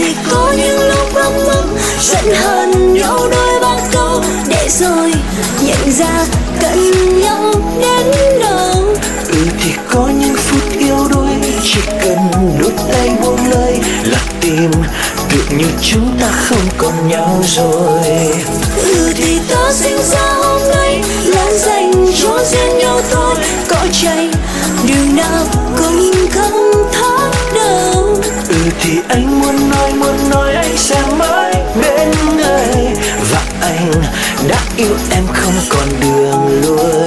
thì có những lúc ấm ức giận hờn nhau đôi ba câu, để rồi nhận ra cần nhau đến đâu. Thì có những phút yêu đuối chỉ cần đôi tay buông lời là tìm được như chúng ta không còn nhau rồi. Thì ta sinh ra hôm nay là dành cho riêng nhau thôi, có chạy đường nào cũng không thoát đâu. Thì anh muốn nói anh sẽ mãi bên người, và anh đã yêu em không còn đường lui.